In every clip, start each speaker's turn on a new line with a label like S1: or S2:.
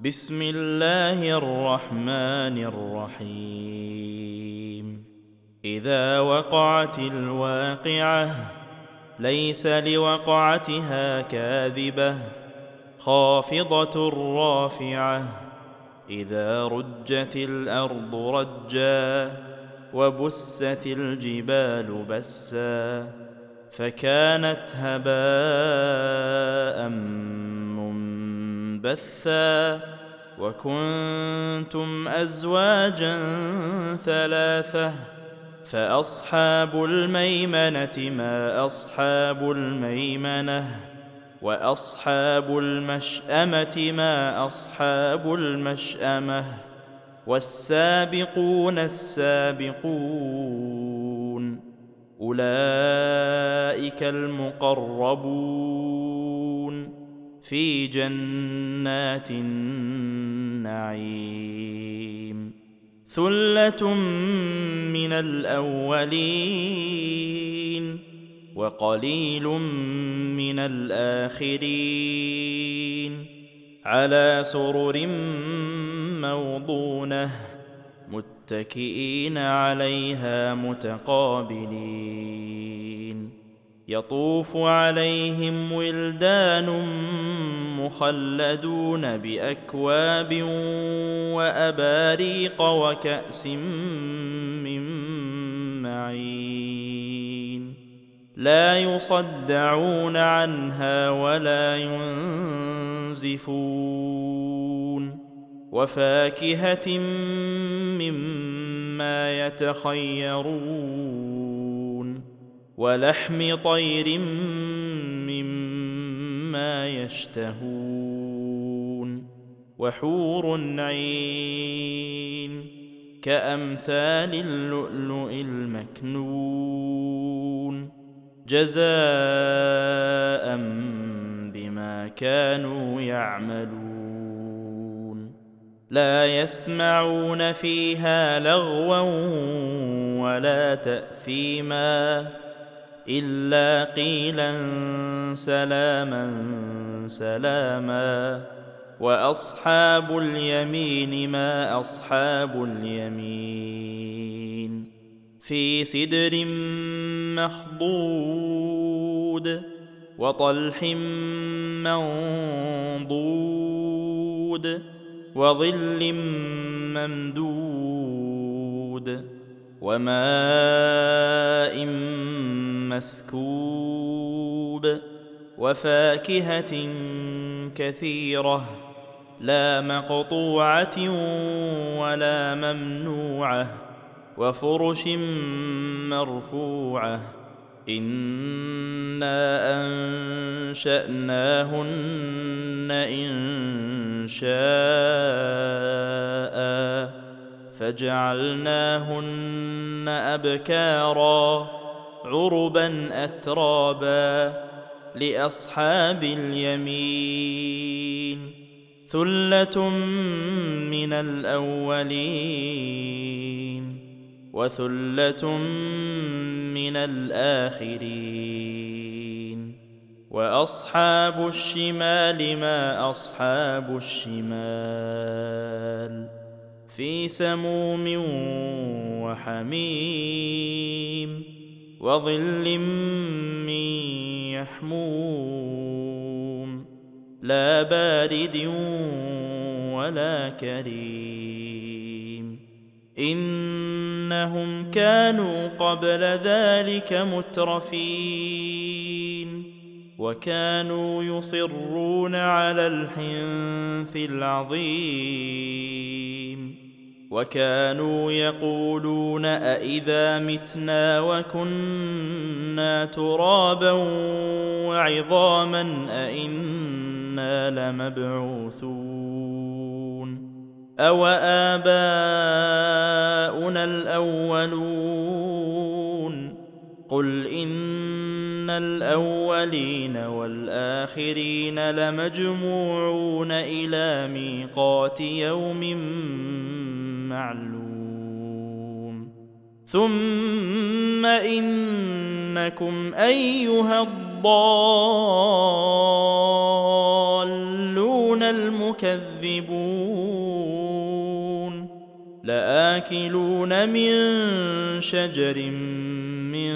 S1: بسم الله الرحمن الرحيم. إذا وقعت الواقعة ليس لوقعتها كاذبة خافضة رافعة. إذا رجت الأرض رجا وبست الجبال بسا فكانت هباء منبثا وكنتم أزواجا ثلاثة فأصحاب الميمنة ما أصحاب الميمنة وأصحاب المشأمة ما أصحاب المشأمة والسابقون السابقون أولئك المقربون في جنات النعيم. ثلة من الأولين وقليل من الآخرين على سرر موضونة متكئين عليها متقابلين. يطوف عليهم ولدان مخلدون بأكواب وأباريق وكأس من معين لا يصدعون عنها ولا ينزفون. وفاكهة مما يتخيرون ولحم طير مما يشتهون وحور عين كأمثال اللؤلؤ المكنون جزاء بما كانوا يعملون. لا يسمعون فيها لغوا ولا تأثيما إلا قيلا سلاما سلاما. وأصحاب اليمين ما أصحاب اليمين في سدر مخضود وطلح منضود وظل ممدود وماء مسكوب وفاكهة كثيرة لا مقطوعة ولا ممنوعة وفرش مرفوعة. إنا أنشأناهن إنشاء فجعلناهن أبكارا عربا أترابا لأصحاب اليمين. ثلة من الأولين وثلة من الآخرين. وأصحاب الشمال ما أصحاب الشمال في سموم وحميم وظل من يحموم لا بارد ولا كريم. إنهم كانوا قبل ذلك مترفين وكانوا يصرون على الحنث العظيم وكانوا يقولون أئذا متنا وكنا ترابا وعظاما أئنا لمبعوثون أو آباؤنا الأولون قل إن الأولين والآخرين لمجموعون إلى ميقات يوم معلوم. ثم إنكم أيها الضالون المكذبون لآكلون من شجر من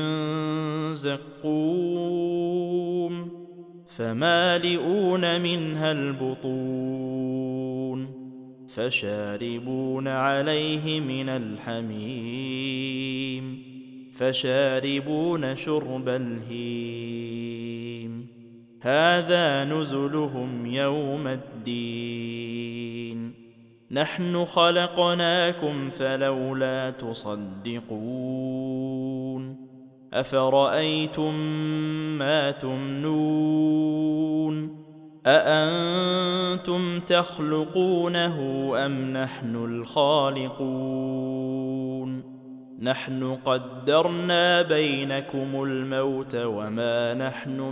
S1: زقوم فمالئون منها البطون فشاربون عليه من الحميم فشاربون شرب الهيم هذا نزلهم يوم الدين نحن خلقناكم فلولا تصدقون أفرأيتم ما تمنون أأنتم تخلقونه أم نحن الخالقون نحن قدرنا بينكم الموت وما نحن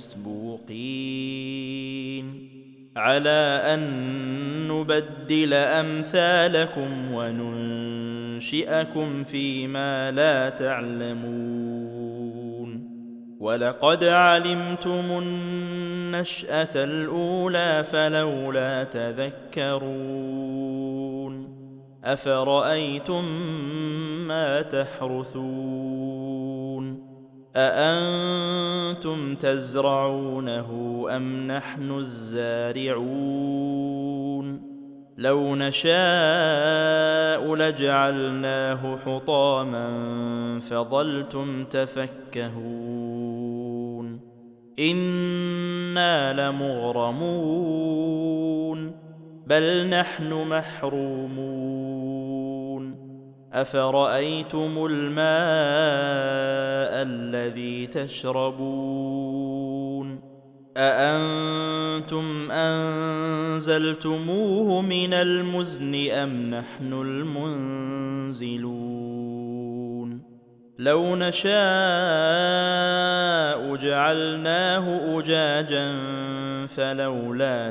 S1: بمسبوقين على أن نبدل أمثالكم وننشئكم فيما لا تعلمون ولقد علمتم النشأة الأولى فلولا تذكرون أفرأيتم ما تحرثون أأنتم تزرعونه أم نحن الزارعون لو نشاء لجعلناه حطاما فظلتم تفكهون إنا لمغرمون بل نحن محرومون أفرأيتم الماء الذي تشربون أأنتم أنزلتموه من المزن أم نحن المنزلون لو نشاء جعلناه أجاجا فلولا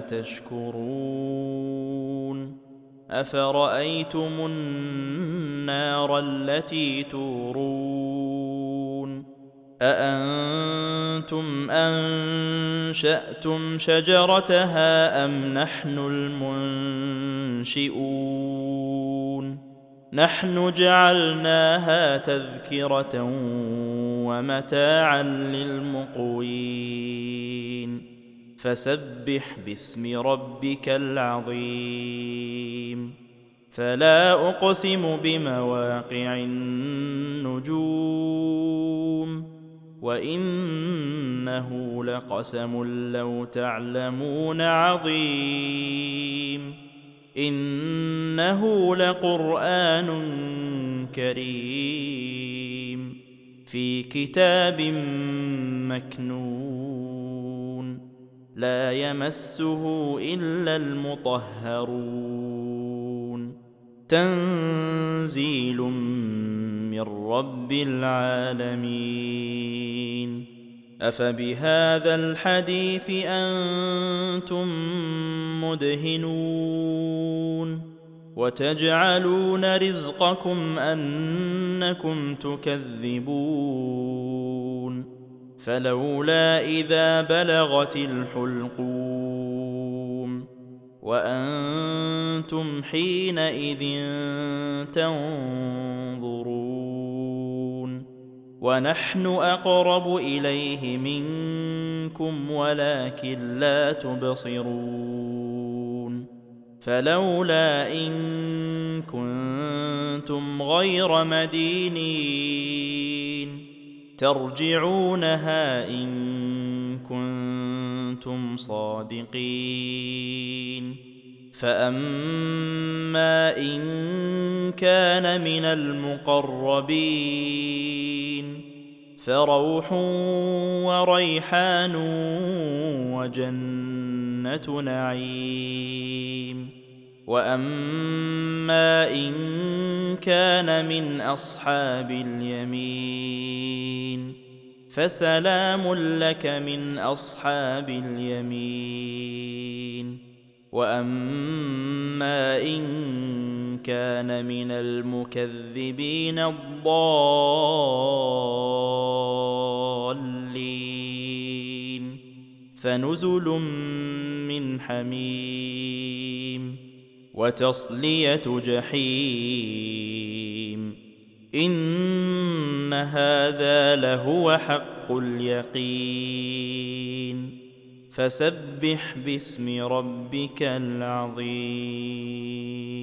S1: تشكرون أفرأيتم النار التي تورون أأنتم أنشأتم شجرتها أم نحن المنشئون نحن جعلناها تذكرة ومتاعا للمقوين فسبح باسم ربك العظيم فلا أقسم بمواقع النجوم وإنه لقسم لو تعلمون عظيم إنه لقرآن كريم في كتاب مكنون لا يمسه إلا المطهرون تنزيل من رب العالمين أفبهذا الحديث أنتم مدهنون وتجعلون رزقكم أنكم تكذبون فلولا إذا بلغت الحلقوم وأنتم حينئذ تنظرون ونحن أقرب إليه منكم ولكن لا تبصرون فلولا إن كنتم غير مدينين ترجعونها إن كنتم صادقين فأما إن كان من المقربين فروح وريحان وجنة نعيم وأما إن كان من أصحاب اليمين فسلام لك من أصحاب اليمين وأما إن كان من المكذبين الضالين فنزل من حميم وتصلية جحيم إن هذا لهو حق اليقين فسبح باسم ربك العظيم.